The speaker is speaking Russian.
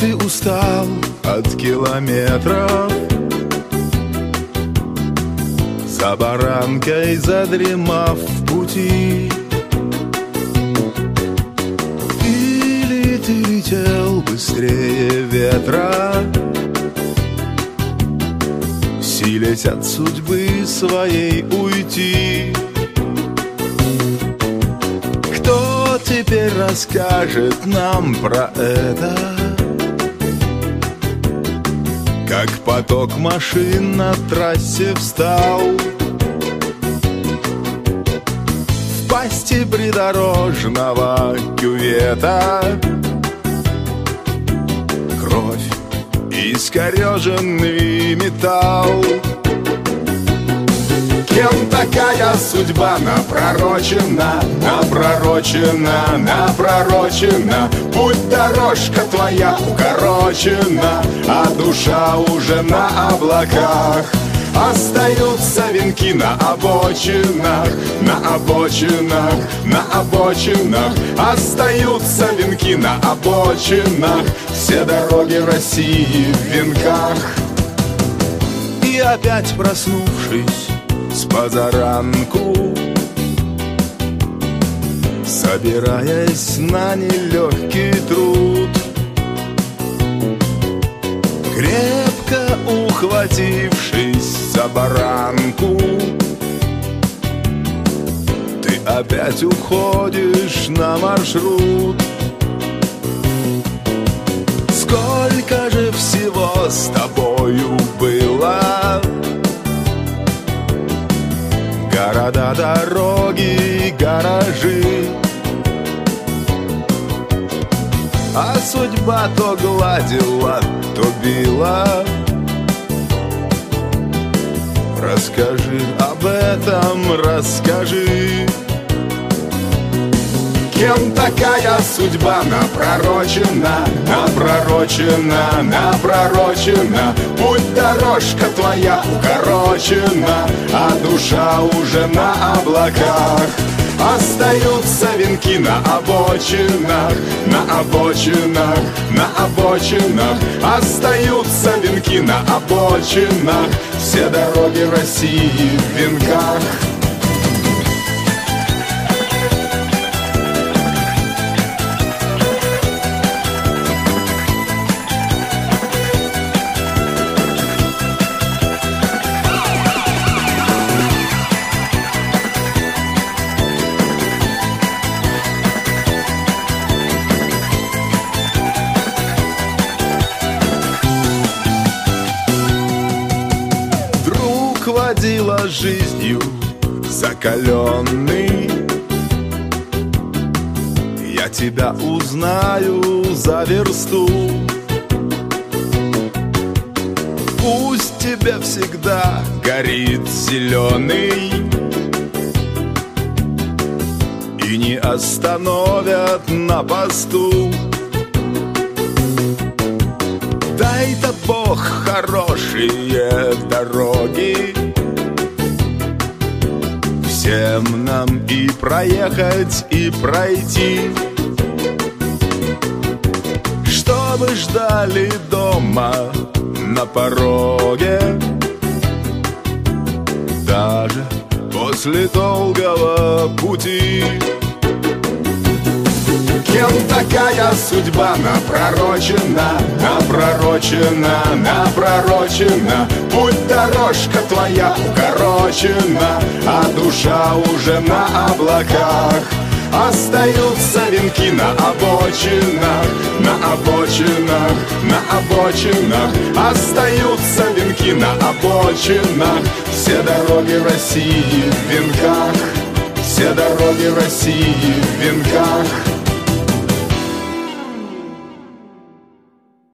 ты устал от километров, за баранкой задремав в пути, или ты летел быстрее ветра, силясь от судьбы своей уйти. Кто теперь расскажет нам про это? Как поток машин на трассе встал в пасти придорожного кювета, кровь и искореженный металл. Кем такая судьба напророчена, напророчена, напророчена? Путь, дорожка твоя укорочена, а душа уже на облаках. Остаются венки на обочинах, на обочинах, на обочинах. Остаются венки на обочинах, все дороги России в венках. И опять проснувшись с позаранку, собираясь на нелегкий труд, крепко ухватившись за баранку, ты опять уходишь на маршрут. Сколько же всего с тобою было: города, дороги, гаражи. А судьба то гладила, то била. Расскажи об этом, расскажи. Кем такая судьба напророчена, напророчена, напророчена? Путь, дорожка твоя укорочена, а душа уже на облаках. Остаются венки на обочинах, на обочинах, на обочинах. Остаются венки на обочинах, все дороги России в венках. Водила жизнью закаленный, я тебя узнаю за версту. Пусть тебе всегда горит зеленый, и не остановят на посту. Дай-то Бог хорошие дороги всем нам и проехать, и пройти, чтобы ждали дома на пороге, даже после долгого пути. Кем такая судьба напророчена, напророчена, напророчена? Путь, дорожка твоя укорочена, а душа уже на облаках. Остаются венки на обочинах, на обочинах, на обочинах. Остаются венки на обочинах, все дороги России в венках, все дороги России в венках.